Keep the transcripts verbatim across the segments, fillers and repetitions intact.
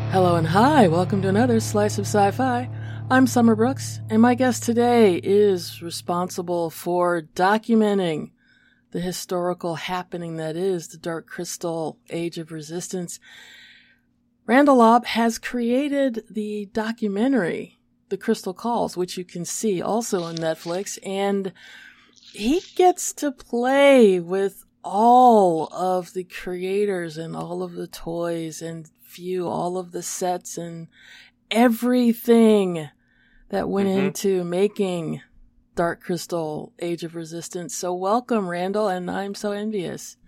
Hello and hi, welcome to another Slice of Sci-Fi. I'm Summer Brooks, and my guest today is responsible for documenting the historical happening that is the Dark Crystal Age of Resistance. Randall Lobb has created the documentary, The Crystal Calls, which you can see also on Netflix, and he gets to play with all of the creators and all of the toys and view all of the sets and everything that went mm-hmm. into making Dark Crystal Age of Resistance. So welcome, Randall, and I'm so envious.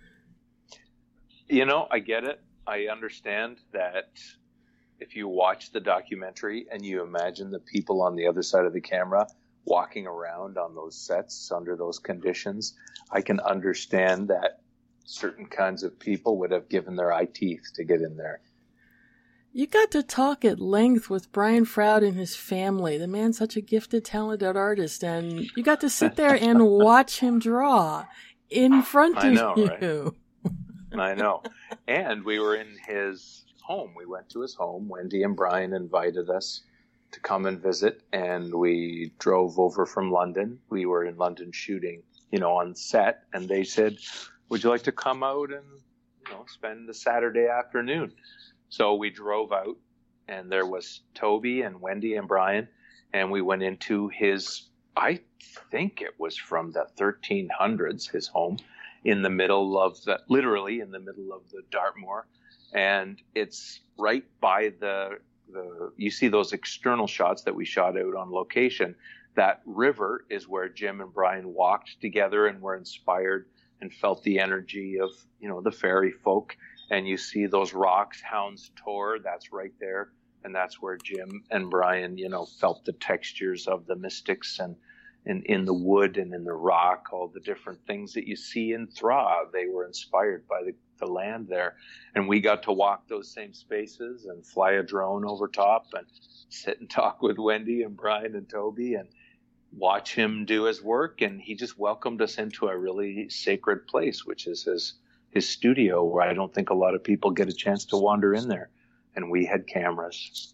You know, I get it. I understand that if you watch the documentary and you imagine the people on the other side of the camera walking around on those sets under those conditions, I can understand that certain kinds of people would have given their eye teeth to get in there. You got to talk at length with Brian Froud and his family. The man's such a gifted, talented artist, and you got to sit there and watch him draw in front of I know, you. Right? I know. And we were in his home. We went to his home. Wendy and Brian invited us to come and visit, and we drove over from London. We were in London shooting, you know, on set, and they said, would you like to come out and, you know, spend the Saturday afternoon? So we drove out, and there was Toby and Wendy and Brian, and we went into his, I think it was from the thirteen hundreds, his home, in the middle of the, literally in the middle of the Dartmoor. And it's right by the, the, you see those external shots that we shot out on location. That river is where Jim and Brian walked together and were inspired and felt the energy of, you know, the fairy folk. And you see those rocks, Hound's Tor, that's right there. And that's where Jim and Brian, you know, felt the textures of the mystics and, and in the wood and in the rock, all the different things that you see in Thra. They were inspired by the, the land there. And we got to walk those same spaces and fly a drone over top and sit and talk with Wendy and Brian and Toby and watch him do his work. And he just welcomed us into a really sacred place, which is his his studio, where I don't think a lot of people get a chance to wander in there. And we had cameras.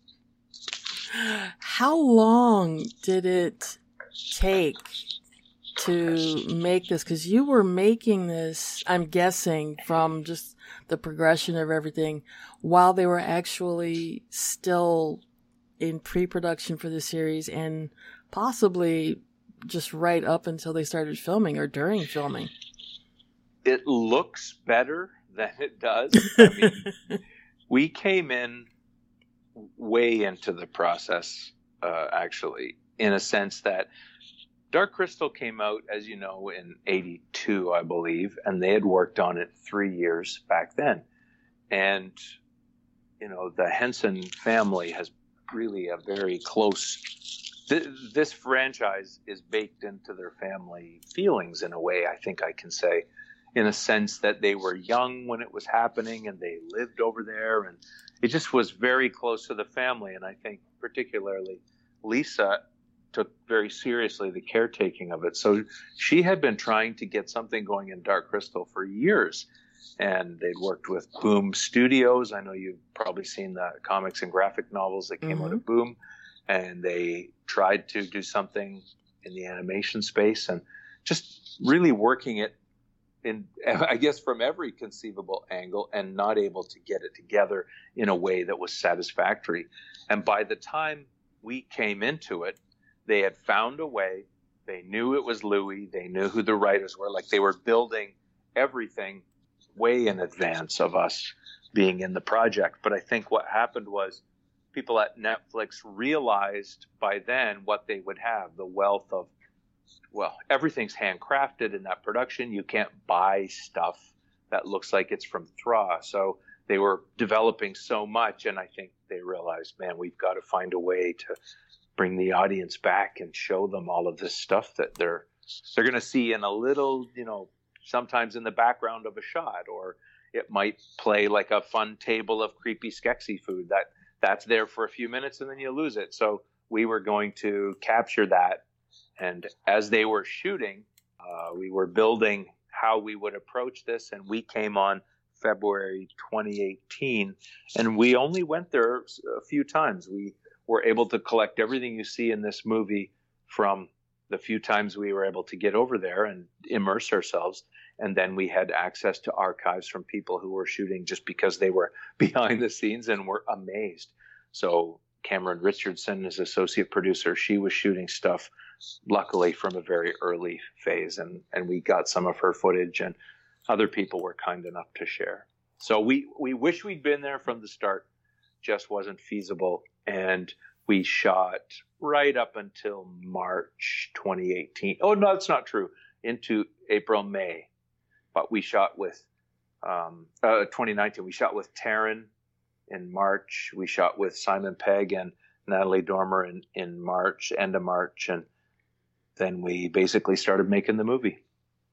How long did it take to make this? Because you were making this, I'm guessing, from just the progression of everything, while they were actually still in pre-production for the series, and possibly just right up until they started filming or during filming. It looks better than it does. I mean, we came in way into the process, uh, actually, in a sense that Dark Crystal came out, as you know, in eighty-two, I believe, and they had worked on it three years back then. And, you know, the Henson family has really a very close... Th- this franchise is baked into their family feelings in a way, I think I can say, in a sense that they were young when it was happening and they lived over there, and it just was very close to the family. And I think particularly Lisa took very seriously the caretaking of it. So she had been trying to get something going in Dark Crystal for years, and they'd worked with Boom Studios. I know you've probably seen the comics and graphic novels that came mm-hmm. out of Boom, and they tried to do something in the animation space and just really working it in, I guess, from every conceivable angle, and not able to get it together in a way that was satisfactory. And by the time we came into it, they had found a way. They knew it was Louis. They knew who the writers were. Like, they were building everything way in advance of us being in the project. But I think what happened was people at Netflix realized by then what they would have, the wealth of, well, everything's handcrafted in that production. You can't buy stuff that looks like it's from Thra. So they were developing so much, and I think they realized, man, we've got to find a way to bring the audience back and show them all of this stuff that they're they're going to see in a little, you know, sometimes in the background of a shot, or it might play like a fun table of creepy Skeksis food that that's there for a few minutes and then you lose it. So we were going to capture that. And as they were shooting, uh, we were building how we would approach this, and we came on February twenty eighteen, and we only went there a few times. We were able to collect everything you see in this movie from the few times we were able to get over there and immerse ourselves. And then we had access to archives from people who were shooting just because they were behind the scenes and were amazed. So Cameron Richardson is associate producer. She was shooting stuff, luckily, from a very early phase. And, and we got some of her footage, and other people were kind enough to share. So we, we wish we'd been there from the start. Just wasn't feasible. And we shot right up until March twenty eighteen. Oh, no, that's not true. Into April, May. But we shot with um, uh, twenty nineteen. We shot with Taryn in March. We shot with Simon Pegg and Natalie Dormer in, in March, end of March. And then we basically started making the movie.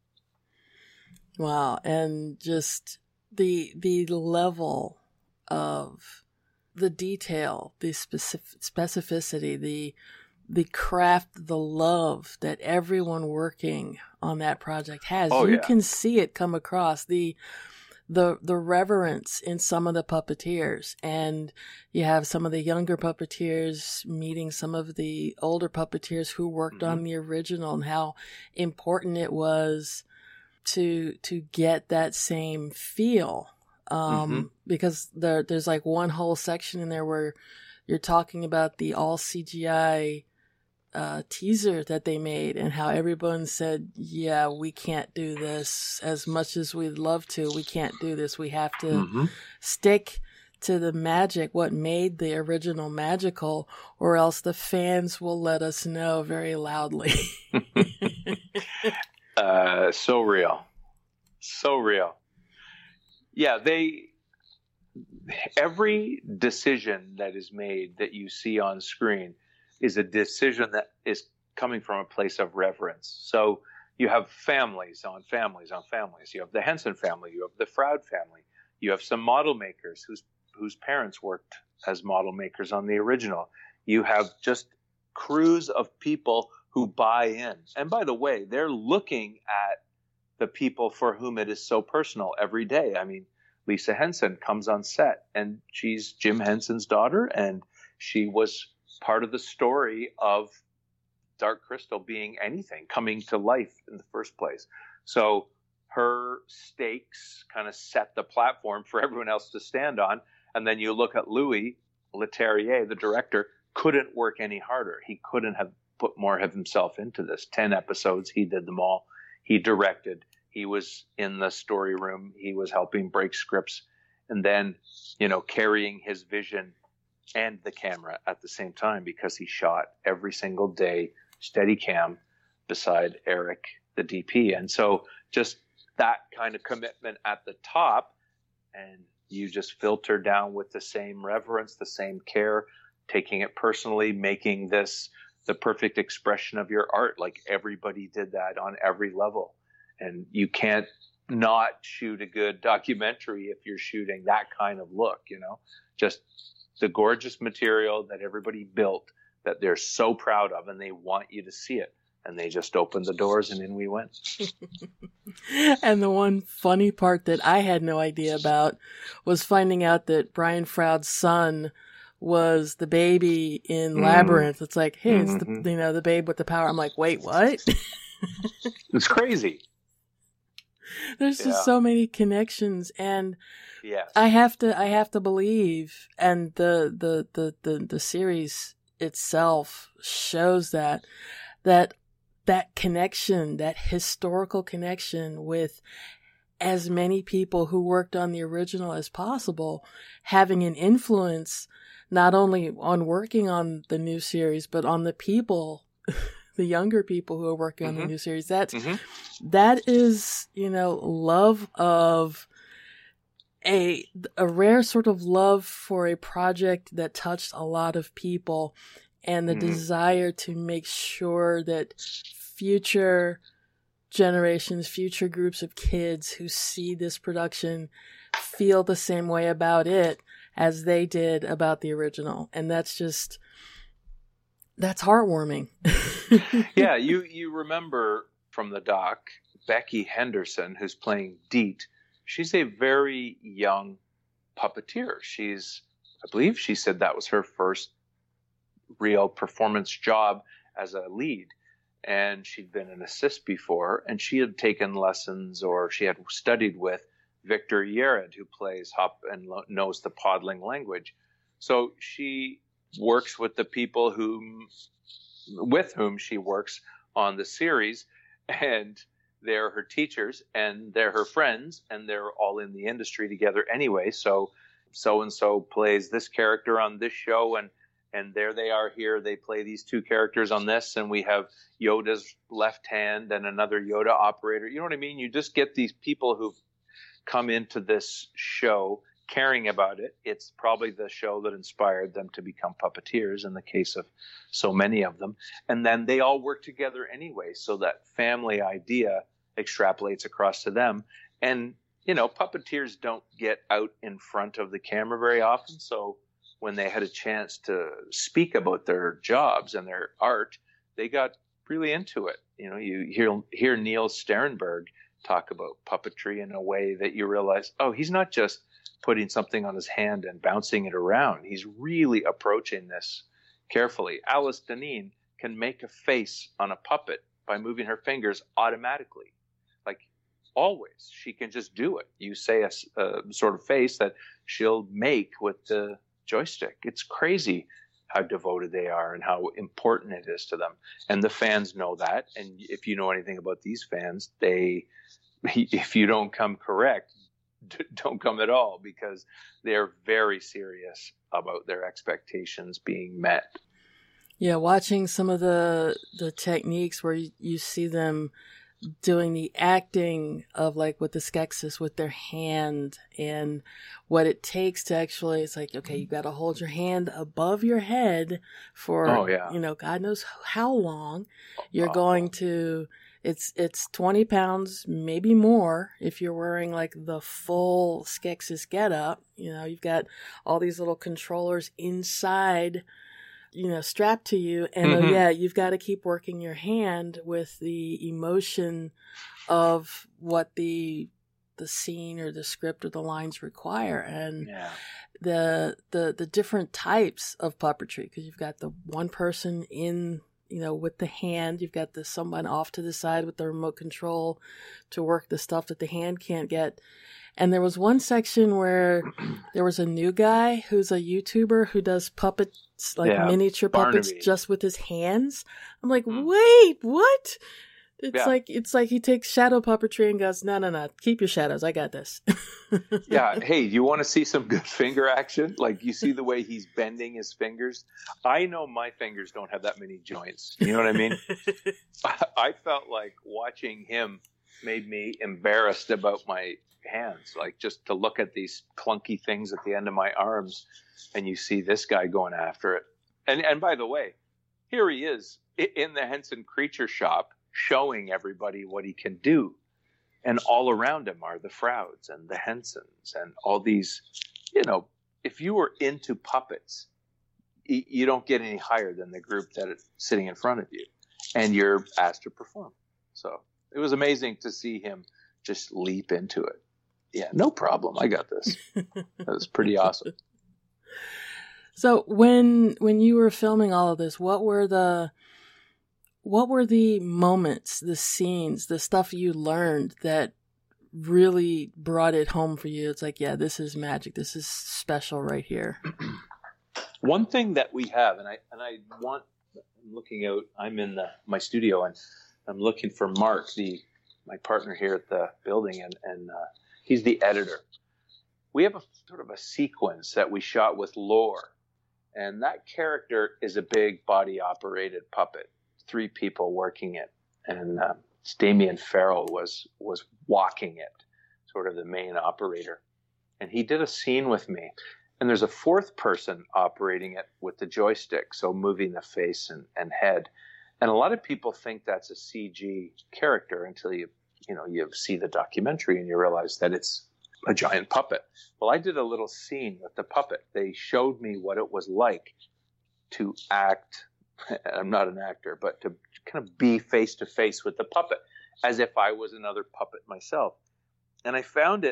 Wow. And just the the level of the detail, the specific specificity, the the craft, the love that everyone working on that project has. Oh, you yeah. can see it come across, the the the reverence in some of the puppeteers, and you have some of the younger puppeteers meeting some of the older puppeteers who worked mm-hmm. on the original, and how important it was to to get that same feel. Um, mm-hmm. Because there, there's like one whole section in there where you're talking about the all C G I uh, teaser that they made, and how everyone said, yeah, we can't do this as much as we'd love to. We can't do this. We have to mm-hmm. stick to the magic, what made the original magical, or else the fans will let us know very loudly. uh, so real. So real. Yeah, they, every decision that is made that you see on screen is a decision that is coming from a place of reverence. So you have families on families on families. You have the Henson family. You have the Froud family. You have some model makers whose whose parents worked as model makers on the original. You have just crews of people who buy in. And by the way, they're looking at the people for whom it is so personal every day. I mean, Lisa Henson comes on set, and she's Jim Henson's daughter, and she was part of the story of Dark Crystal being anything, coming to life in the first place. So her stakes kind of set the platform for everyone else to stand on. And then you look at Louis Leterrier, the director, couldn't work any harder. He couldn't have put more of himself into this. Ten episodes, he did them all. He directed. He was in the story room. He was helping break scripts, and then, you know, carrying his vision and the camera at the same time, because he shot every single day, Steadicam, beside Eric, the D P. And so just that kind of commitment at the top, and you just filter down with the same reverence, the same care, taking it personally, making this the perfect expression of your art. Like, everybody did that on every level. And you can't not shoot a good documentary if you're shooting that kind of look, you know, just the gorgeous material that everybody built that they're so proud of, and they want you to see it. And they just opened the doors, and in we went. And the one funny part that I had no idea about was finding out that Brian Froud's son was the baby in mm. Labyrinth. It's like, hey, mm-hmm. it's the, you know, the babe with the power. I'm like, wait, what? It's crazy. There's just yeah. so many connections, and yes. I have to, I have to believe, and the, the, the, the, the series itself shows that, that, that connection, that historical connection with as many people who worked on the original as possible, having an influence not only on working on the new series, but on the people, the younger people who are working mm-hmm. on the new series. That's, mm-hmm. that is, you know, love of a, a rare sort of love for a project that touched a lot of people, and the mm-hmm. desire to make sure that future generations, future groups of kids who see this production feel the same way about it as they did about the original. And that's just, that's heartwarming. Yeah, you, you remember from the doc, Becky Henderson, who's playing Deet, she's a very young puppeteer. She's, I believe she said that was her first real performance job as a lead. And she'd been an assist before, and she had taken lessons, or she had studied with Victor Yared, who plays Hop and lo- knows the Podling language. So she works with the people whom, with whom she works on the series, and they're her teachers, and they're her friends, and they're all in the industry together anyway. So so-and-so plays this character on this show, and and there they are here. They play these two characters on this, and we have Yoda's left hand and another Yoda operator. You know what I mean? You just get these people who've come into this show caring about it. It's probably the show that inspired them to become puppeteers in the case of so many of them. And then they all work together anyway. So that family idea extrapolates across to them. And, you know, puppeteers don't get out in front of the camera very often. So when they had a chance to speak about their jobs and their art, they got really into it. You know, you hear, hear Neil Sternberg talk about puppetry in a way that you realize, oh, he's not just putting something on his hand and bouncing it around. He's really approaching this carefully. Alice Deneen can make a face on a puppet by moving her fingers automatically. Like always, she can just do it. You say a, a sort of face that she'll make with the joystick. It's crazy how devoted they are and how important it is to them. And the fans know that. And if you know anything about these fans, they, if you don't come correct, don't come at all, because they're very serious about their expectations being met. Yeah, watching some of the the techniques where you, you see them doing the acting of like with the Skeksis with their hand and what it takes to actually, it's like, okay, you got to hold your hand above your head for, oh, yeah. you know, God knows how long. You're oh. going to, it's, it's twenty pounds, maybe more if you're wearing like the full Skeksis getup. You know, you've got all these little controllers inside, you know, strapped to you. And mm-hmm. uh, yeah, you've got to keep working your hand with the emotion of what the the scene or the script or the lines require. And yeah. the the the different types of puppetry, because you've got the one person in, you know, with the hand, you've got the someone off to the side with the remote control to work the stuff that the hand can't get. And there was one section where there was a new guy who's a YouTuber who does puppets, like yeah, miniature puppets, Barnaby. Just with his hands. I'm like, mm. wait, what? It's yeah. like it's like he takes shadow puppetry and goes, no, no, no, keep your shadows. I got this. yeah. Hey, you want to see some good finger action? Like you see the way he's bending his fingers. I know my fingers don't have that many joints. You know what I mean? I felt like watching him made me embarrassed about my hands, like just to look at these clunky things at the end of my arms, and you see this guy going after it. And and by the way, here he is in the Henson Creature Shop showing everybody what he can do. And all around him are the Frouds and the Hensons and all these, you know, if you were into puppets, you don't get any higher than the group that is sitting in front of you, and you're asked to perform. So it was amazing to see him just leap into it. Yeah, no problem. I got this. That was pretty awesome. So when when you were filming all of this, what were the what were the moments, the scenes, the stuff you learned that really brought it home for you? It's like, yeah, this is magic. This is special right here. One thing that we have, and I and I want, I'm looking out, I'm in the, my studio, and I'm looking for Mark, the my partner here at the building, and and uh, he's the editor. We have a sort of a sequence that we shot with Lore, and that character is a big body-operated puppet, three people working it, and um, Damien Farrell was was walking it, sort of the main operator, and he did a scene with me. And there's a fourth person operating it with the joystick, so moving the face and, and head. And a lot of people think that's a C G character until you, you know, you see the documentary and you realize that it's a giant puppet. Well, I did a little scene with the puppet. They showed me what it was like to act. I'm not an actor, but to kind of be face to face with the puppet as if I was another puppet myself. And I found it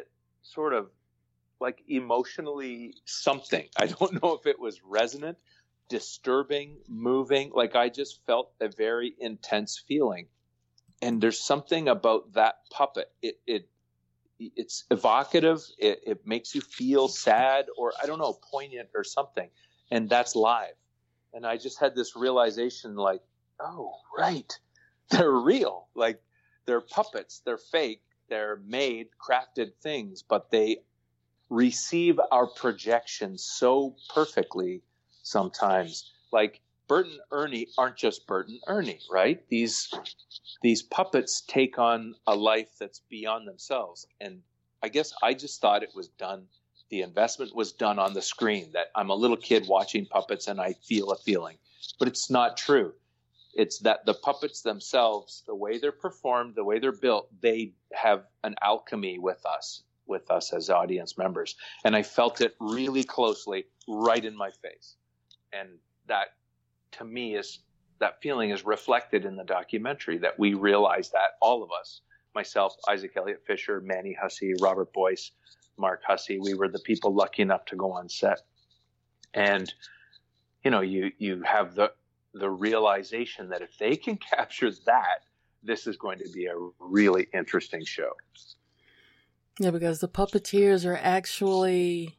sort of like emotionally something. I don't know if it was resonant, disturbing, moving. Like I just felt a very intense feeling. And there's something about that puppet. It it it's evocative. It, it makes you feel sad, or I don't know, poignant or something. And that's live. And I just had this realization, like, oh, right, they're real. Like they're puppets. They're fake. They're made, crafted things, but they receive our projections so perfectly sometimes. Like Bert and Ernie aren't just Bert and Ernie, right? These these puppets take on a life that's beyond themselves. And I guess I just thought it was done. The investment was done on the screen, that I'm a little kid watching puppets and I feel a feeling. But it's not true. It's that the puppets themselves, the way they're performed, the way they're built, they have an alchemy with us, with us as audience members. And I felt it really closely right in my face. And that, to me, is that feeling is reflected in the documentary, that we realize that, all of us, myself, Isaac Elliott Fisher, Manny Hussey, Robert Boyce, Mark Hussey, we were the people lucky enough to go on set. And, you know, you, you have the, the realization that if they can capture that, this is going to be a really interesting show. Yeah, because the puppeteers are actually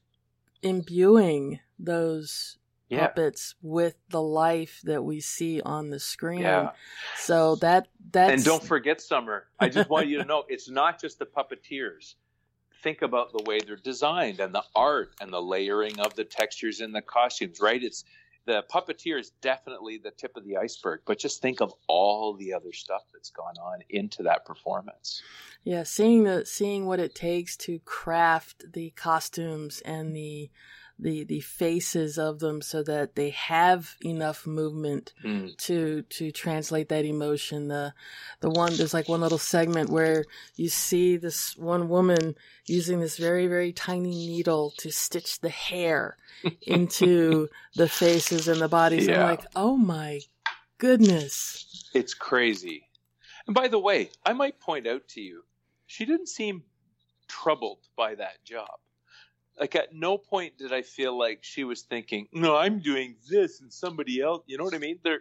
imbuing those yeah. puppets with the life that we see on the screen. Yeah. So that that's And don't forget, Summer, I just want you to know, it's not just the puppeteers. Think about the way they're designed and the art and the layering of the textures in the costumes, right? It's the puppeteer is definitely the tip of the iceberg, but just think of all the other stuff that's gone on into that performance. Yeah, seeing the seeing what it takes to craft the costumes and the the the faces of them so that they have enough movement mm. to to translate that emotion. The the one there's like one little segment where you see this one woman using this very, very tiny needle to stitch the hair into the faces and the bodies. Yeah. I'm like, oh my goodness. It's crazy. And by the way, I might point out to you, she didn't seem troubled by that job. Like at no point did I feel like she was thinking, no, I'm doing this and somebody else. You know what I mean? There,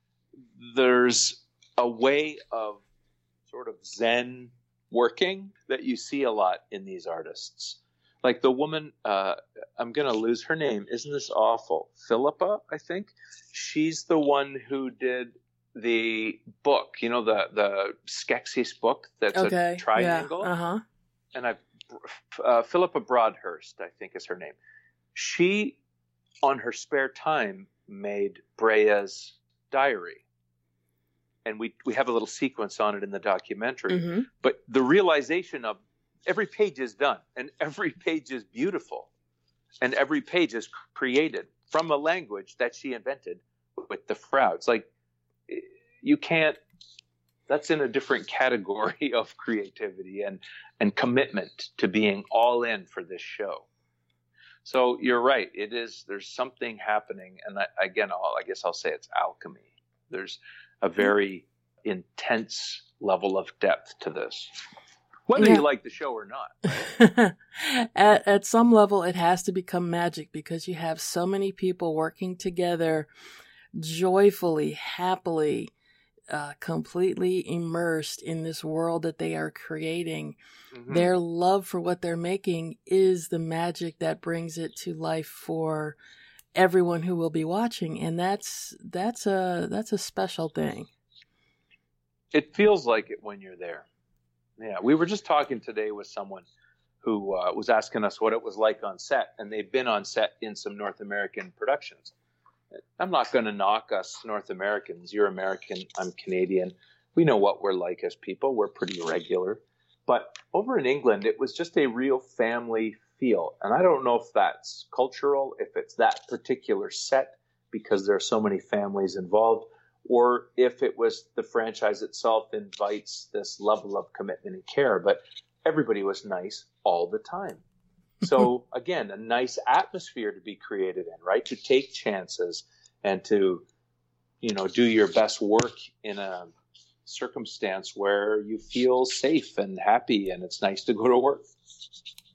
there's a way of sort of Zen working that you see a lot in these artists. Like the woman, uh, I'm going to lose her name. Isn't this awful? Philippa, I think. She's the one who did the book, you know, the, the Skeksis book that's okay. a triangle. Yeah. Uh-huh. And I Uh, Philippa Broadhurst, I think is her name. She, on her spare time, made Brea's diary. And we, we have a little sequence on it in the documentary. Mm-hmm. But the realization of every page is done, and every page is beautiful, and every page is created from a language that she invented with the Frau. It's like, you can't, that's in a different category of creativity and, and commitment to being all in for this show. So you're right. It is, there's something happening. And I, again, I'll, I guess I'll say it's alchemy. There's a very intense level of depth to this, whether yeah. you like the show or not. Right? at, at some level, it has to become magic because you have so many people working together joyfully, happily, Uh, completely immersed in this world that they are creating. Mm-hmm. Their love for what they're making is the magic that brings it to life for everyone who will be watching, and that's that's a that's a special thing. It feels like it when you're there. Yeah, we were just talking today with someone who uh, was asking us what it was like on set, and they've been on set in some North American productions. I'm not going to knock us North Americans. You're American. I'm Canadian. We know what we're like as people. We're pretty regular. But over in England, it was just a real family feel. And I don't know if that's cultural, if it's that particular set because there are so many families involved, or if it was the franchise itself invites this level of commitment and care. But everybody was nice all the time. So again, a nice atmosphere to be created in, right? To take chances and to, you know, do your best work in a circumstance where you feel safe and happy and it's nice to go to work.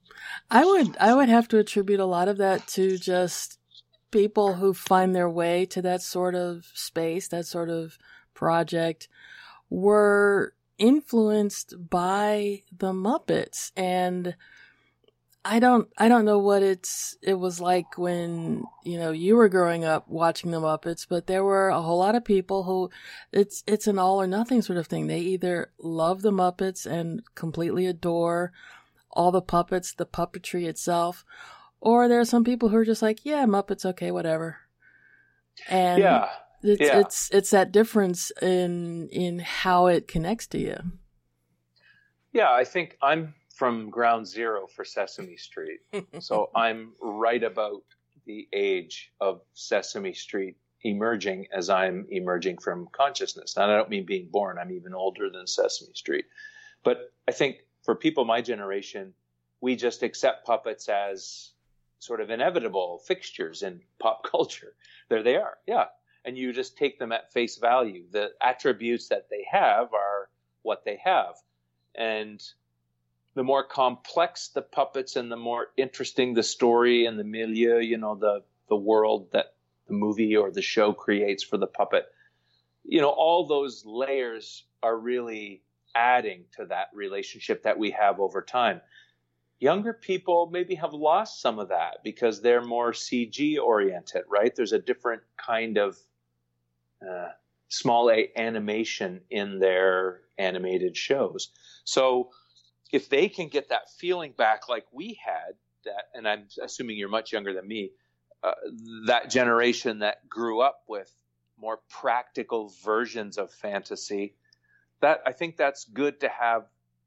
I would I would have to attribute a lot of that to just people who find their way to that sort of space, that sort of project, were influenced by the Muppets. And I don't I don't know what it's it was like when, you know, you were growing up watching the Muppets, but there were a whole lot of people who it's it's an all or nothing sort of thing. They either love the Muppets and completely adore all the puppets, the puppetry itself, or there are some people who are just like, yeah, Muppets, okay, whatever. And yeah, it's yeah. it's it's that difference in in how it connects to you. Yeah, I think I'm from ground zero for Sesame Street. So I'm right about the age of Sesame Street emerging as I'm emerging from consciousness. And I don't mean being born. I'm even older than Sesame Street. But I think for people my generation, we just accept puppets as sort of inevitable fixtures in pop culture. There they are. Yeah. And you just take them at face value. The attributes that they have are what they have. And the more complex the puppets and the more interesting the story and the milieu, you know, the, the world that the movie or the show creates for the puppet, you know, all those layers are really adding to that relationship that we have over time. Younger people maybe have lost some of that because they're more C G oriented, right? There's a different kind of uh, small a animation in their animated shows. So if they can get that feeling back like we had, that, and I'm assuming you're much younger than me, uh, that generation that grew up with more practical versions of fantasy, that I think that's good to have,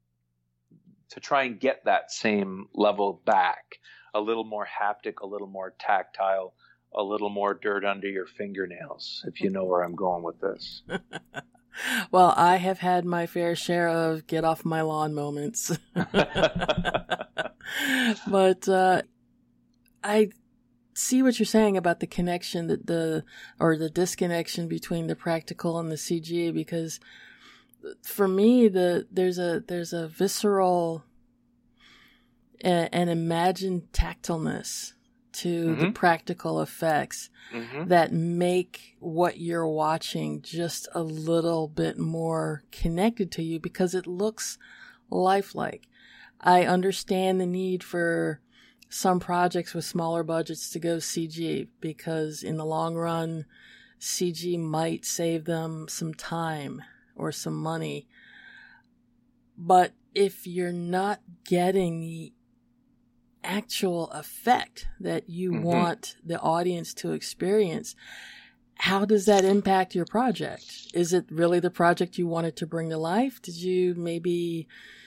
to try and get that same level back, a little more haptic, a little more tactile, a little more dirt under your fingernails, if you know where I'm going with this. Well, I have had my fair share of get off my lawn moments. But uh, I see what you're saying about the connection, that the or the disconnection between the practical and the C G, because for me, the there's a there's a visceral and, and imagined tactileness to mm-hmm. the practical effects mm-hmm. that make what you're watching just a little bit more connected to you because it looks lifelike. I understand the need for some projects with smaller budgets to go C G because in the long run, C G might save them some time or some money. But if you're not getting the actual effect that you mm-hmm. want the audience to experience, how does that impact your project? Is it really the project you wanted to bring to life? Did you maybe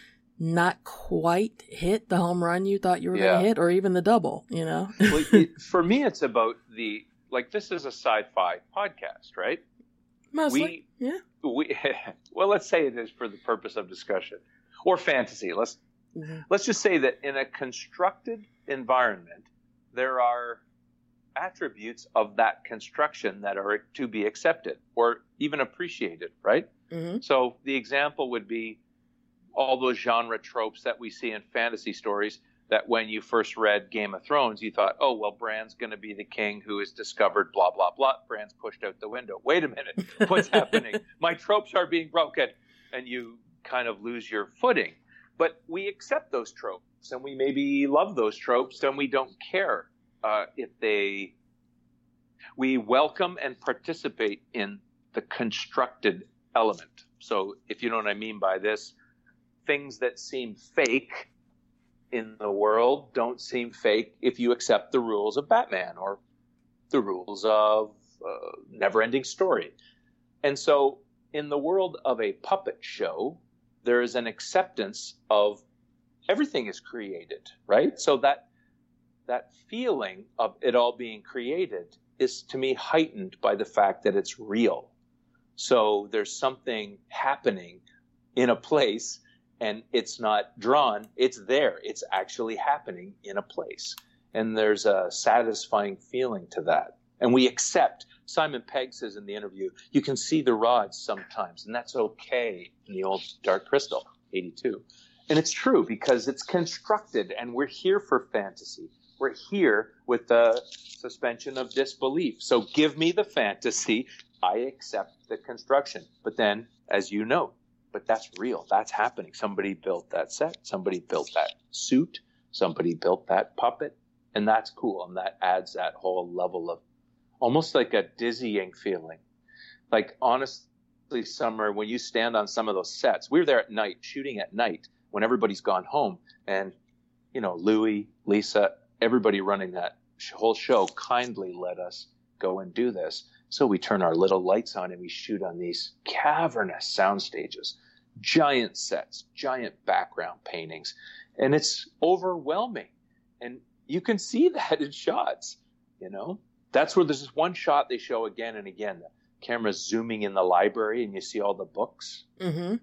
not quite hit the home run you thought you were yeah. going to hit, or even the double, you know? Well, it, for me, it's about the, like, this is a sci-fi podcast, right? Mostly, we, yeah. We, well, let's say it is for the purpose of discussion. Or fantasy. Let's mm-hmm. let's just say that in a constructed environment, there are attributes of that construction that are to be accepted or even appreciated, right? Mm-hmm. So the example would be all those genre tropes that we see in fantasy stories that when you first read Game of Thrones, you thought, oh, well, Bran's going to be the king who is discovered, blah, blah, blah. Bran's pushed out the window. Wait a minute. What's happening? My tropes are being broken. And you kind of lose your footing. But we accept those tropes, and we maybe love those tropes, and we don't care uh, if they... We welcome and participate in the constructed element. So if you know what I mean by this, things that seem fake in the world don't seem fake if you accept the rules of Batman or the rules of uh, Never-Ending Story. And so in the world of a puppet show, there is an acceptance of everything is created, right? So that that feeling of it all being created is, to me, heightened by the fact that it's real. So there's something happening in a place, and it's not drawn, it's there. It's actually happening in a place. And there's a satisfying feeling to that. And we accept, Simon Pegg says in the interview, you can see the rods sometimes, and that's okay in the old Dark Crystal, eighty-two. And it's true because it's constructed, and we're here for fantasy. We're here with the suspension of disbelief. So give me the fantasy. I accept the construction. But then, as you know, but that's real. That's happening. Somebody built that set. Somebody built that suit. Somebody built that puppet. And that's cool. And that adds that whole level of almost like a dizzying feeling. Like, honestly, Summer, when you stand on some of those sets, we were there at night, shooting at night when everybody's gone home. And, you know, Louis, Lisa, everybody running that whole show kindly let us go and do this. So we turn our little lights on and we shoot on these cavernous sound stages, giant sets, giant background paintings. And it's overwhelming. And you can see that in shots, you know. That's where there's this one shot they show again and again. The camera's zooming in the library and you see all the books. Mm-hmm.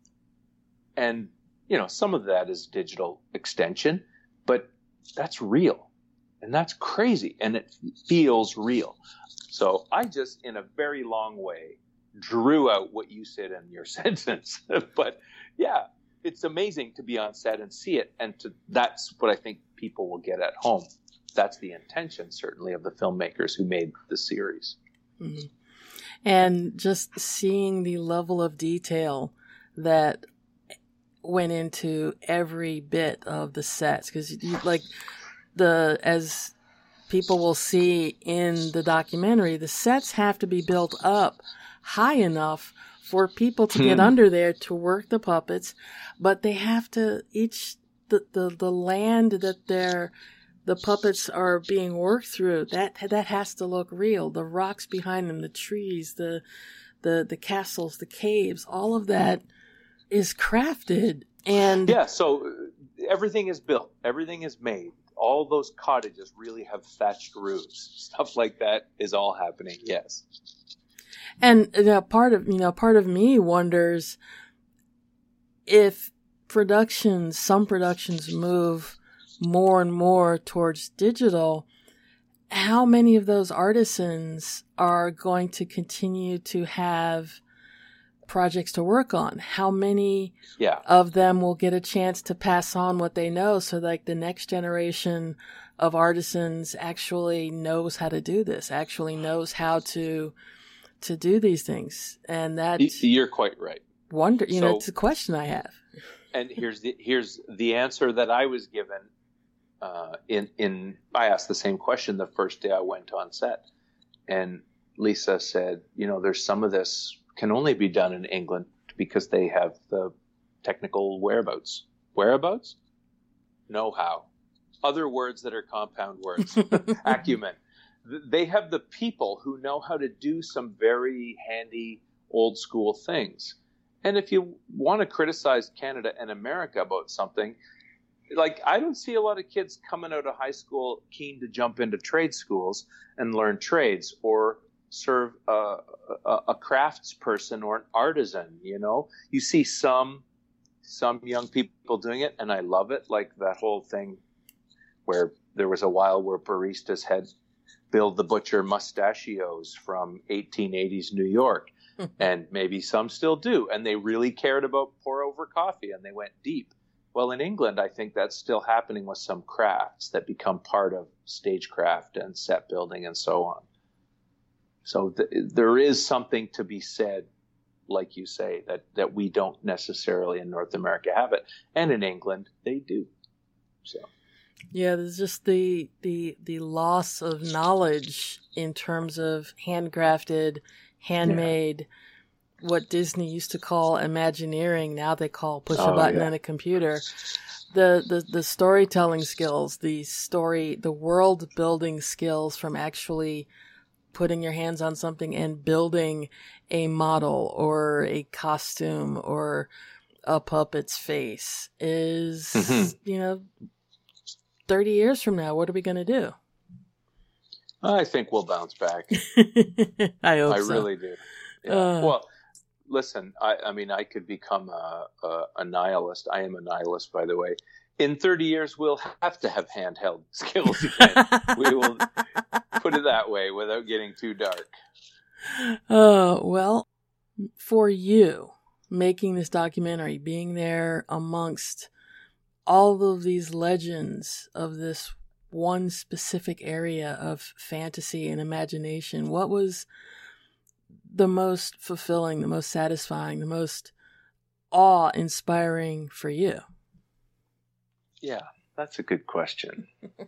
And, you know, some of that is digital extension, but that's real. And that's crazy. And it feels real. So I just, in a very long way, drew out what you said in your sentence. But yeah, it's amazing to be on set and see it. And to, that's what I think people will get at home. That's the intention, certainly, of the filmmakers who made the series. Mm-hmm. And just seeing the level of detail that went into every bit of the sets. Because, like, the as people will see in the documentary, the sets have to be built up high enough for people to get under there to work the puppets, but they have to each the the, the land that they're the puppets are being worked through, that that has to look real. The rocks behind them, the trees, the the the castles, the caves, all of that is crafted. And yeah, so everything is built, everything is made. All those cottages really have thatched roofs. Stuff like that is all happening. Yes. And you know, part of you know part of me wonders if productions, some productions move more and more towards digital, how many of those artisans are going to continue to have projects to work on? How many yeah. of them will get a chance to pass on what they know so like the next generation of artisans actually knows how to do this, actually knows how to to do these things? And that you're quite right. Wonder, you so, know, it's a question I have. And here's the here's the answer that I was given. Uh, in, in, I asked the same question the first day I went on set, and Lisa said, you know, there's some of this can only be done in England because they have the technical whereabouts. Whereabouts? Know-how. Other words that are compound words. Acumen. They have the people who know how to do some very handy old school things. And if you want to criticize Canada and America about something, like, I don't see a lot of kids coming out of high school keen to jump into trade schools and learn trades or serve a, a, a craftsperson or an artisan, you know? You see some some young people doing it, and I love it, like that whole thing where there was a while where baristas had Bill the Butcher mustachios from eighteen eighties New York, and maybe some still do, and they really cared about pour-over coffee, and they went deep. Well, in England, I think that's still happening with some crafts that become part of stagecraft and set building and so on. So th- there is something to be said, like you say, that, that we don't necessarily in North America have it. And in England, they do. So, yeah, there's just the, the, the loss of knowledge in terms of handcrafted, handmade, yeah. What Disney used to call Imagineering, now they call push a oh, button yeah. on a computer. The, the the storytelling skills, the story, the world building skills from actually putting your hands on something and building a model or a costume or a puppet's face is, mm-hmm. you know, thirty years from now, what are we going to do? I think we'll bounce back. I hope I so. really do. Yeah. Uh, well, listen, I, I mean, I could become a, a, a nihilist. I am a nihilist, by the way. In thirty years, we'll have to have handheld skills again. We will put it that way without getting too dark. Uh, well, for you, making this documentary, being there amongst all of these legends of this one specific area of fantasy and imagination, what was the most fulfilling, the most satisfying, the most awe-inspiring for you? Yeah, that's a good question.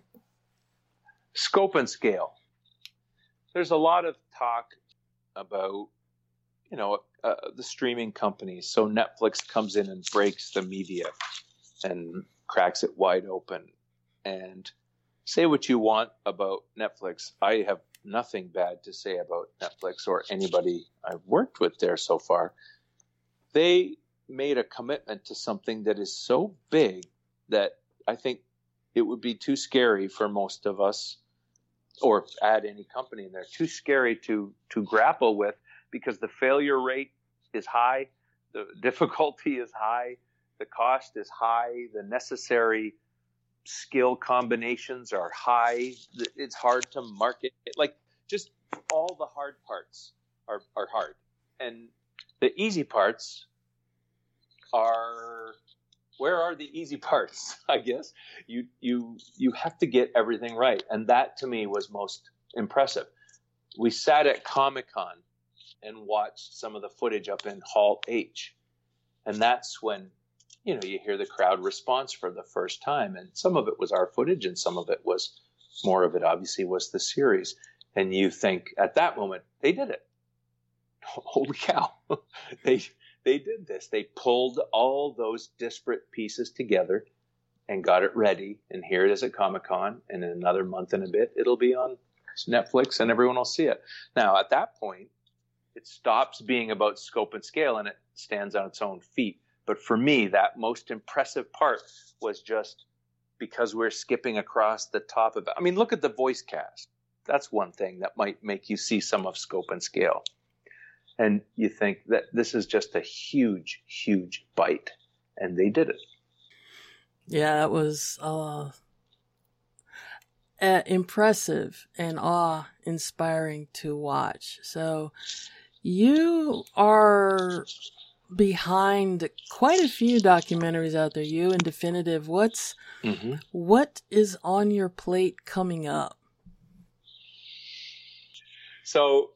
Scope and scale. There's a lot of talk about, you know, uh, the streaming companies. So Netflix comes in and breaks the media and cracks it wide open. And say what you want about Netflix. I have nothing bad to say about Netflix or anybody I've worked with there so far. They made a commitment to something that is so big that I think it would be too scary for most of us, or add any company in there, too scary to to grapple with, because the failure rate is high, the difficulty is high, the cost is high, the necessary skill combinations are high, it's hard to market. Like, just all the hard parts are, are hard. And the easy parts are, where are the easy parts? I guess you you you have to get everything right, and that to me was most impressive. We sat at Comic-Con and watched some of the footage up in Hall H, and that's when, you know, you hear the crowd response for the first time, and some of it was our footage, and some of it was more of it obviously was the series, and you think at that moment they did it. Holy cow, they. They did this. They pulled all those disparate pieces together and got it ready. And here it is at Comic-Con. And in another month and a bit, it'll be on Netflix and everyone will see it. Now, at that point, it stops being about scope and scale and it stands on its own feet. But for me, that most impressive part was just because we're skipping across the top of it. I mean, look at the voice cast. That's one thing that might make you see some of scope and scale. And you think that this is just a huge, huge bite. And they did it. Yeah, that was uh, uh, impressive and awe-inspiring to watch. So you are behind quite a few documentaries out there. You and Definitive. What's mm-hmm. What is on your plate coming up? So...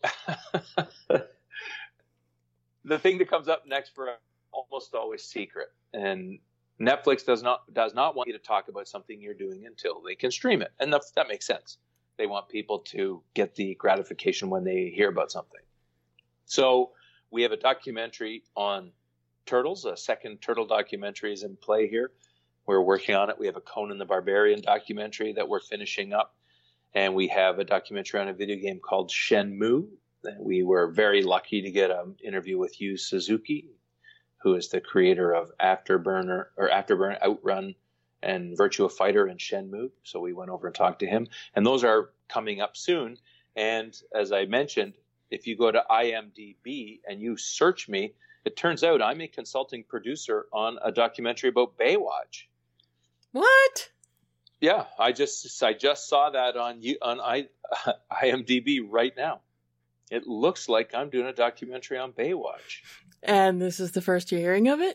The thing that comes up next for almost always secret, and Netflix does not does not want you to talk about something you're doing until they can stream it, and that, that makes sense. They want people to get the gratification when they hear about something. So we have a documentary on turtles. A second turtle documentary is in play here. We're working on it. We have a Conan the Barbarian documentary that we're finishing up, and we have a documentary on a video game called Shenmue. We were very lucky to get an interview with Yu Suzuki, who is the creator of Afterburner or Afterburner, Outrun, and Virtua Fighter and Shenmue. So we went over and talked to him, and those are coming up soon. And as I mentioned, if you go to I M D B and you search me, it turns out I'm a consulting producer on a documentary about Baywatch. What? Yeah, I just I just saw that on you on I, I M D B right now. It looks like I'm doing a documentary on Baywatch. And this is the first you're hearing of it?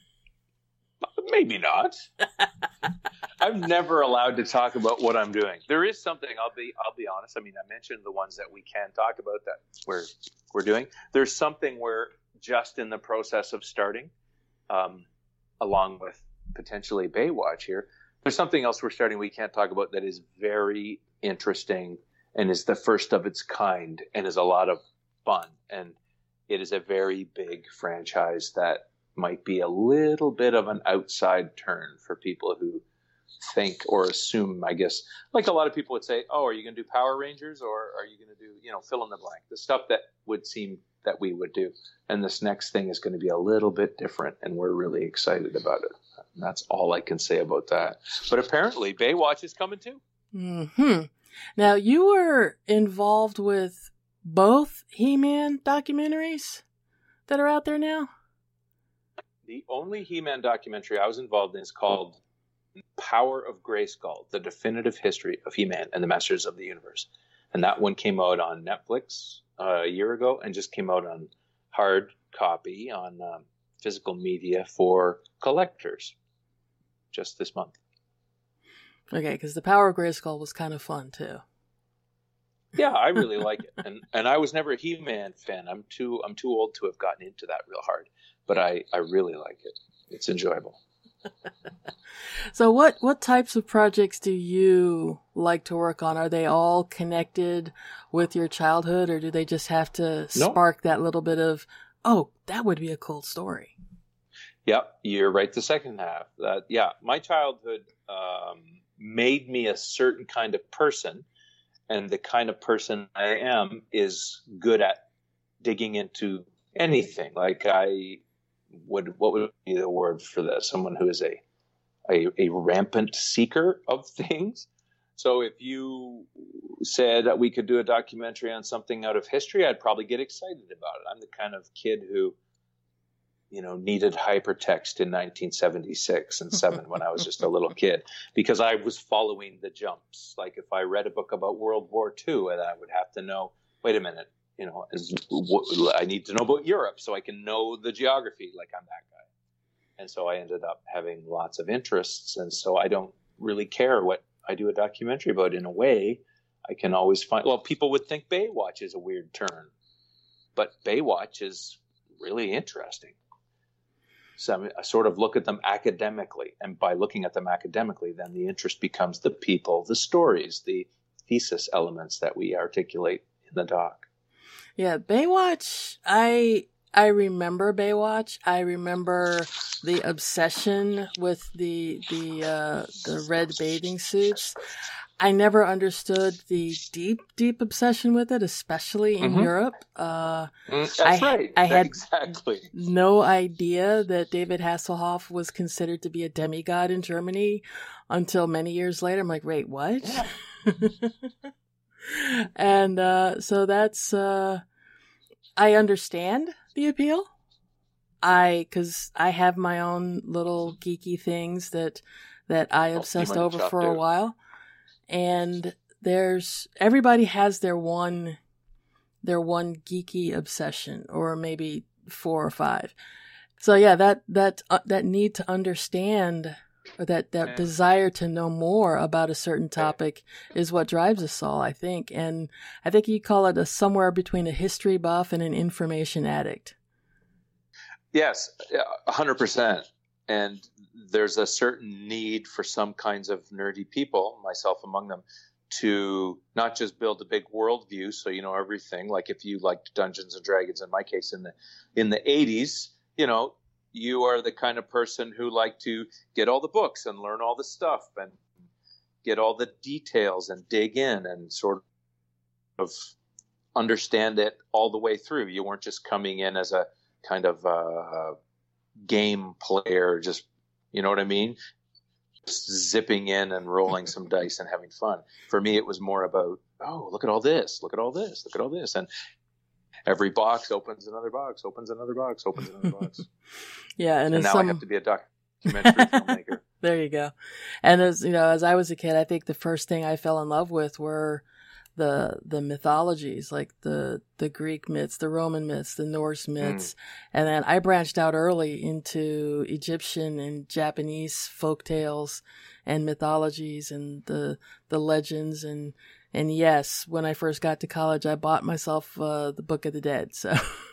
Maybe not. I'm never allowed to talk about what I'm doing. There is something, I'll be I'll be honest. I mean, I mentioned the ones that we can talk about that we're we're doing. There's something we're just in the process of starting, um, along with potentially Baywatch here. There's something else we're starting we can't talk about that is very interesting and is the first of its kind and is a lot of fun. And it is a very big franchise that might be a little bit of an outside turn for people who think or assume, I guess, like a lot of people would say, oh, are you going to do Power Rangers or are you going to do, you know, fill in the blank, the stuff that would seem that we would do. And this next thing is going to be a little bit different, and we're really excited about it. And that's all I can say about that. But apparently Baywatch is coming too. Hmm. Now, you were involved with both He-Man documentaries that are out there now? The only He-Man documentary I was involved in is called Power of Grayskull, The Definitive History of He-Man and the Masters of the Universe. And that one came out on Netflix uh, a year ago and just came out on hard copy on um, physical media for collectors just this month. Okay, because the Power of Grayskull was kind of fun too. Yeah, I really like it, and and I was never a He-Man fan. I'm too I'm too old to have gotten into that real hard, but I I really like it. It's enjoyable. So what, what types of projects do you like to work on? Are they all connected with your childhood, or do they just have to spark no. that little bit of, oh, that would be a cool story? Yep, you're right the second half. That yeah, my childhood um, made me a certain kind of person, and the kind of person I am is good at digging into anything. Like I would, what would be the word for this? Someone who is a A, a rampant seeker of things. So if you said that we could do a documentary on something out of history, I'd probably get excited about it. I'm the kind of kid who, you know, needed hypertext in nineteen seventy-six and seven when I was just a little kid, because I was following the jumps. Like if I read a book about World War Two, and I would have to know, wait a minute, you know, I need to know about Europe so I can know the geography. Like I'm that guy. And so I ended up having lots of interests. And so I don't really care what I do a documentary about. In a way, I can always find, well, people would think Baywatch is a weird turn, but Baywatch is really interesting. So I, mean, I sort of look at them academically. And by looking at them academically, then the interest becomes the people, the stories, the thesis elements that we articulate in the doc. Yeah, Baywatch, I... I remember Baywatch. I remember the obsession with the the uh, the red bathing suits. I never understood the deep, deep obsession with it, especially in mm-hmm. Europe. Uh, That's I, right. I had exactly. no idea that David Hasselhoff was considered to be a demigod in Germany until many years later. I'm like, wait, what? Yeah. And uh, so that's, uh, I understand the appeal. I, cause I have my own little geeky things that, that I obsessed oh, over for a while. And there's, everybody has their one, their one geeky obsession, or maybe four or five. So yeah, that, that, uh, that need to understand, or that, that yeah. desire to know more about a certain topic is what drives us all, I think. And I think you call it a somewhere between a history buff and an information addict. Yes, a hundred percent. And there's a certain need for some kinds of nerdy people, myself among them, to not just build a big worldview, so you know everything. Like if you liked Dungeons and Dragons, in my case, in the in the eighties, you know, you are the kind of person who liked to get all the books and learn all the stuff and get all the details and dig in and sort of understand it all the way through. You weren't just coming in as a kind of uh, game player, just, you know what I mean? Just zipping in and rolling some dice and having fun. For me, it was more about, oh, look at all this, look at all this, look at all this. And every box opens another box, opens another box, opens another box. Yeah. And, and now some... I have to be a documentary filmmaker. There you go. And as you know, as I was a kid, I think the first thing I fell in love with were the the mythologies, like the the Greek myths, the Roman myths, the Norse myths. Mm. And then I branched out early into Egyptian and Japanese folk tales and mythologies and the the legends. And and yes, when I first got to college, I bought myself uh, the Book of the Dead. So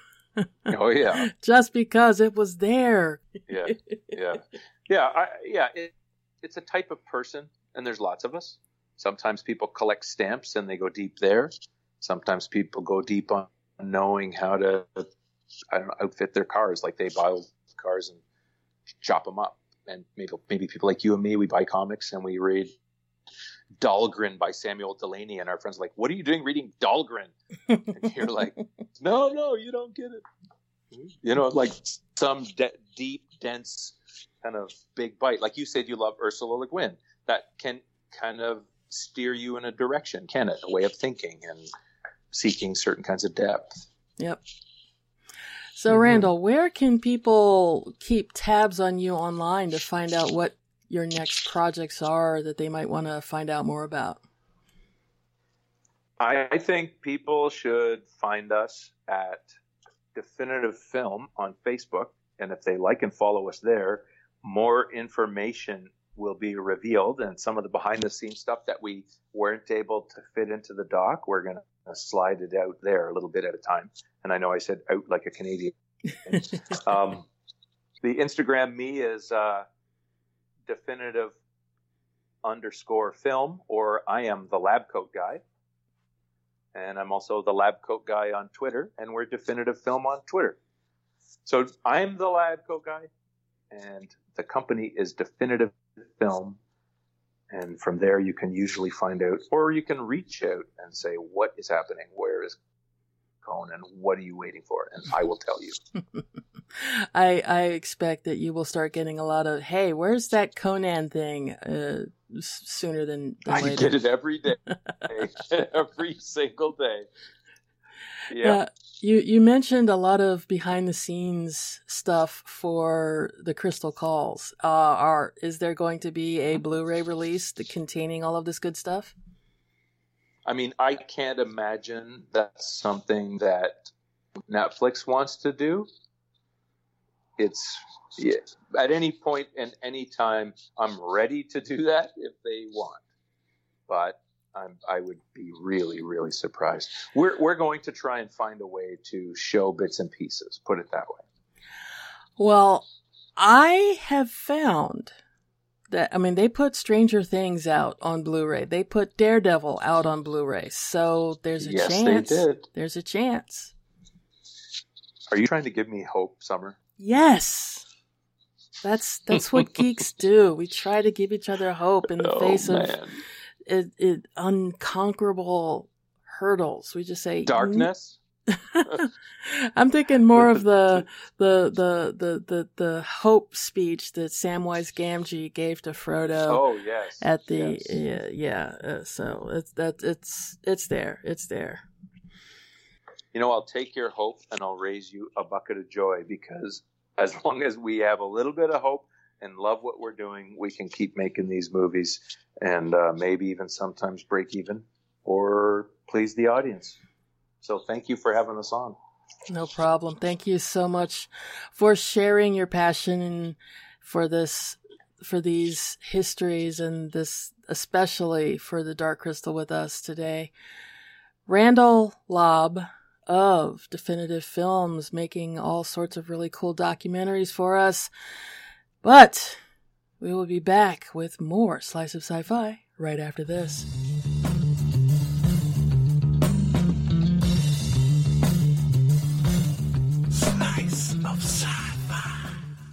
oh yeah, just because it was there. yeah, yeah, yeah, I, yeah. It, it's a type of person, and there's lots of us. Sometimes people collect stamps and they go deep there. Sometimes people go deep on knowing how to, I don't know, outfit their cars. Like they buy old cars and chop them up. And maybe maybe people like you and me, we buy comics and we read Dahlgren by Samuel Delany, and our friends are like, "What are you doing reading Dahlgren?" And you're like, "No, no, you don't get it." You know, like some de- deep, dense kind of big bite. Like you said, you love Ursula Le Guin. That can kind of steer you in a direction, can it? A way of thinking and seeking certain kinds of depth. Yep. So, mm-hmm. Randall, where can people keep tabs on you online to find out what your next projects are that they might want to find out more about? I, I think people should find us at Definitive Film on Facebook. And if they like and follow us there, more information will be revealed, and some of the behind the scenes stuff that we weren't able to fit into the doc, we're going to slide it out there a little bit at a time. And I know I said out like a Canadian. um, the Instagram me is uh, definitive underscore film, or I am the lab coat guy. And I'm also the lab coat guy on Twitter, and we're definitive film on Twitter. So I'm the lab coat guy, and the company is Definitive Film. And from there, you can usually find out, or you can reach out and say, what is happening? Where is Conan? What are you waiting for? And I will tell you. I I expect that you will start getting a lot of, hey, where's that Conan thing uh, sooner than, than I later. get it every day, every single day. Yeah. Uh, you you mentioned a lot of behind the scenes stuff for the Crystal Calls. Uh, are is there going to be a Blu-ray release containing all of this good stuff? I mean, I can't imagine that's something that Netflix wants to do. It's yeah, at any point and any time, I'm ready to do that if they want. But I'm, I would be really, really surprised. We're we're going to try and find a way to show bits and pieces. Put it that way. Well, I have found that, I mean, they put Stranger Things out on Blu-ray. They put Daredevil out on Blu-ray. So there's a yes, chance. They did. There's a chance. Are you trying to give me hope, Summer? Yes. That's that's what geeks do. We try to give each other hope in the oh, face man. of it, it, unconquerable hurdles. We just say darkness. I'm thinking more of the the, the the the the hope speech that Samwise Gamgee gave to Frodo. Oh yes, at the yes. yeah yeah. Uh, so it's that it's it's there it's there. You know, I'll take your hope and I'll raise you a bucket of joy, because as long as we have a little bit of hope and love what we're doing, we can keep making these movies and uh, maybe even sometimes break even or please the audience. So thank you for having us on. No problem. Thank you so much for sharing your passion and for this, for these histories, and this, especially for the Dark Crystal with us today. Randall Lobb of Definitive Films, making all sorts of really cool documentaries for us. But we will be back with more Slice of Sci-Fi right after this. Slice of Sci-Fi.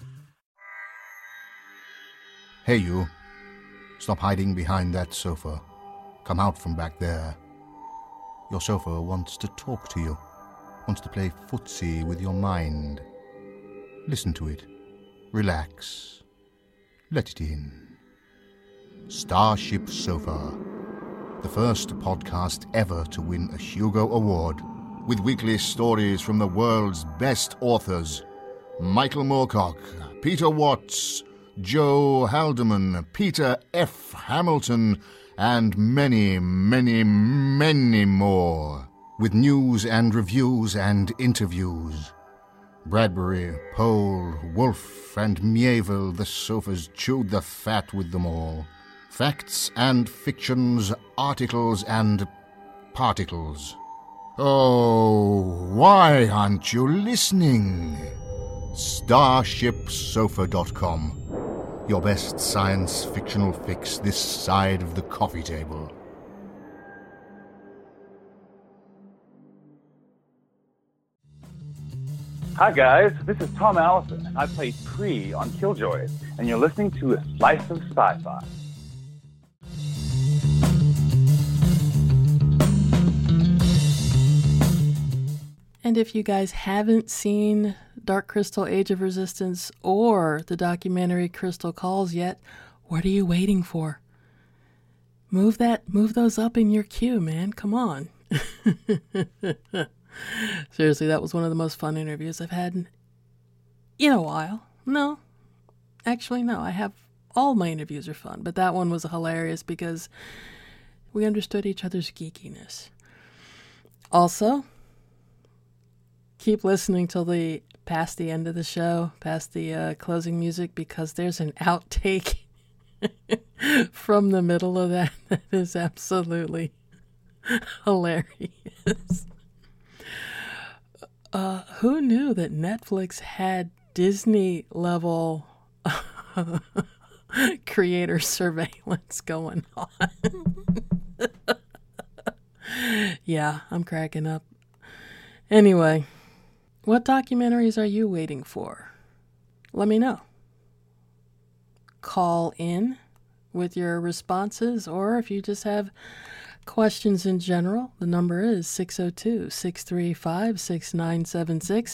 Hey, you. Stop hiding behind that sofa. Come out from back there. Your sofa wants to talk to you, wants to play footsie with your mind. Listen to it. Relax. Let it in. Starship Sofa, the first podcast ever to win a Hugo Award, with weekly stories from the world's best authors. Michael Moorcock, Peter Watts, Joe Haldeman, Peter F. Hamilton, and many, many, many more, with news and reviews and interviews. Bradbury, Pohl, Wolfe, and Mieville, the sofas chewed the fat with them all. Facts and fictions, articles and particles. Oh, why aren't you listening? starship sofa dot com. Your best science fictional fix this side of the coffee table. Hi guys, this is Tom Allison, and I play Kree on Killjoys, and you're listening to A Slice of Sci-Fi. And if you guys haven't seen Dark Crystal Age of Resistance or the documentary Crystal Calls yet, what are you waiting for? Move that, move those up in your queue, man. Come on. Seriously, that was one of the most fun interviews I've had in, in a while. No, actually, no. I have, all my interviews are fun, but that one was hilarious because we understood each other's geekiness. Also, keep listening till the past the end of the show, past the uh, closing music, because there's an outtake from the middle of that that is absolutely hilarious. Uh, who knew that Netflix had Disney level creator surveillance going on? Yeah, I'm cracking up. Anyway, what documentaries are you waiting for? Let me know. Call in with your responses, or if you just have questions in general, the number is six oh two, six three five, six nine seven six.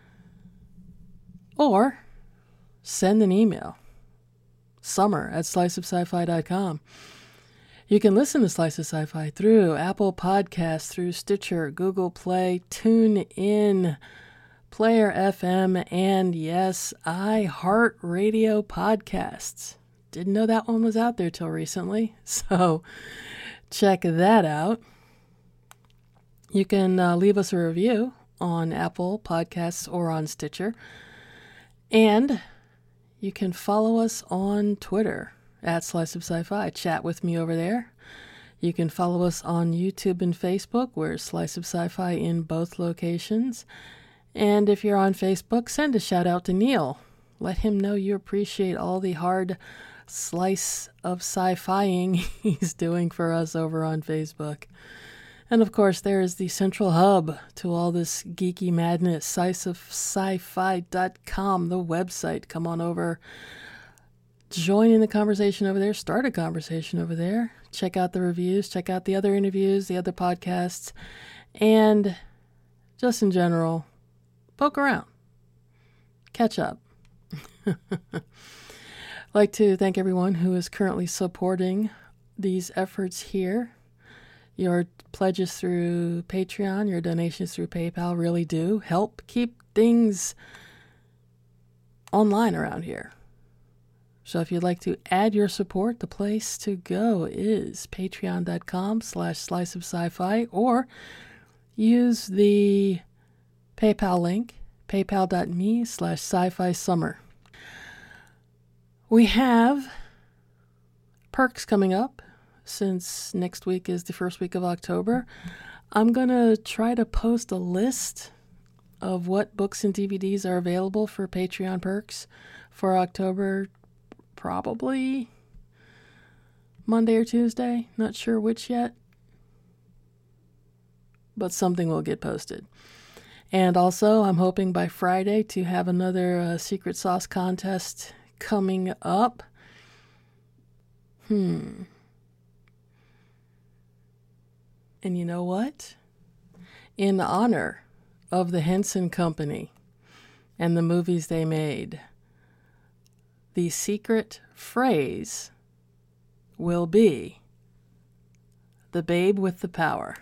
Or send an email, summer at slice of sci fi dot com. You can listen to Slice of Sci-Fi through Apple Podcasts, through Stitcher, Google Play, TuneIn, Player F M, and yes, iHeartRadio podcasts. Didn't know that one was out there till recently, so check that out. You can uh, leave us a review on Apple Podcasts or on Stitcher. And you can follow us on Twitter at Slice of Sci-Fi. Chat with me over there. You can follow us on YouTube and Facebook. We're Slice of Sci-Fi in both locations. And if you're on Facebook, send a shout out to Neil. Let him know you appreciate all the hard slice of sci-fi-ing he's doing for us over on Facebook. And of course, there is the central hub to all this geeky madness, slice of sci fi dot com, the website. Come on over, join in the conversation over there, start a conversation over there. Check out the reviews, check out the other interviews, the other podcasts, and just in general, poke around, catch up. I'd like to thank everyone who is currently supporting these efforts here. Your pledges through Patreon, your donations through PayPal really do help keep things online around here. So if you'd like to add your support, the place to go is patreon.com slash slice of sci-fi, or use the PayPal link, paypal.me slash sci-fi summer. We have perks coming up. Since next week is the first week of October, I'm going to try to post a list of what books and D V Ds are available for Patreon perks for October, probably Monday or Tuesday. Not sure which yet, but something will get posted. And also, I'm hoping by Friday to have another uh, Secret Sauce contest coming up. Hmm. And you know what? In honor of the Henson Company and the movies they made, the secret phrase will be the babe with the power.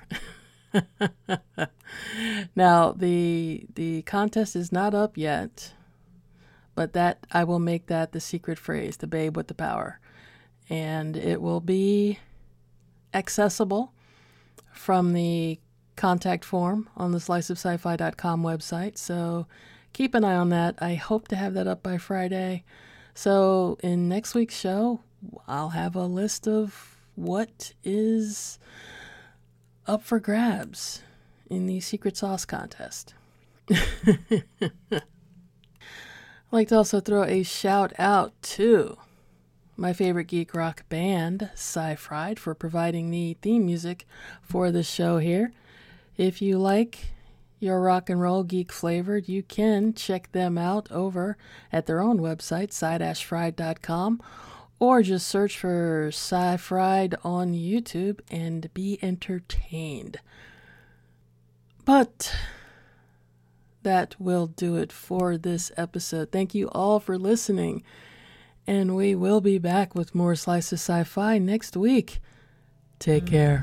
Now, the the contest is not up yet, but that I will make that the secret phrase, the babe with the power. And it will be accessible from the contact form on the slice of sci fi dot com website. So keep an eye on that. I hope to have that up by Friday. So in next week's show, I'll have a list of what is up for grabs in the Secret Sauce contest. I'd like to also throw a shout out to my favorite geek rock band, Sci-Fried, for providing the theme music for the show here. If you like your rock and roll geek flavored, you can check them out over at their own website, sci dash fried dot com, or just search for Sci-Fried on YouTube and be entertained. But that will do it for this episode. Thank you all for listening. And we will be back with more Slice of Sci-Fi next week. Take care.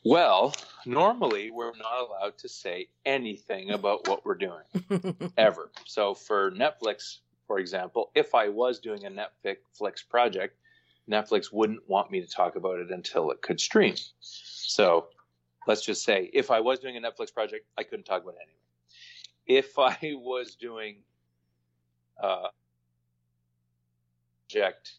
Well, normally we're not allowed to say anything about what we're doing, ever. So for Netflix, for example, if I was doing a Netflix project, Netflix wouldn't want me to talk about it until it could stream. So let's just say if I was doing a Netflix project, I couldn't talk about it anyway. If I was doing a project,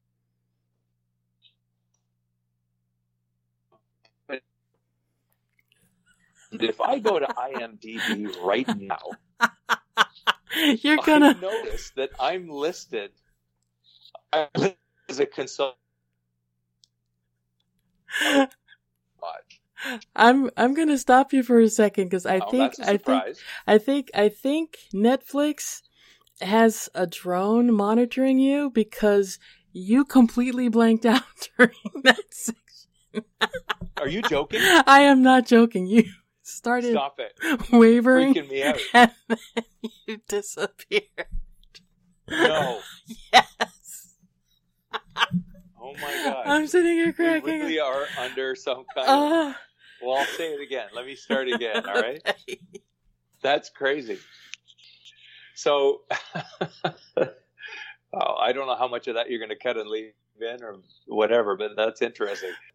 if I go to I M D B right now, you're gonna I notice that I'm listed as a consultant. I'm I'm gonna stop you for a second because I Oh, think that's a I think surprise. I think I think Netflix has a drone monitoring you because you completely blanked out during that section. Are you joking? I am not joking. You started Stop it. wavering Freaking me out. and then you disappeared. No. Yes. Oh my God. I'm sitting here We cracking really up. are under some kind of... Uh, Well, I'll say it again. Let me start again, all right? okay. That's crazy. So, oh, I don't know how much of that you're going to cut and leave in or whatever, but that's interesting.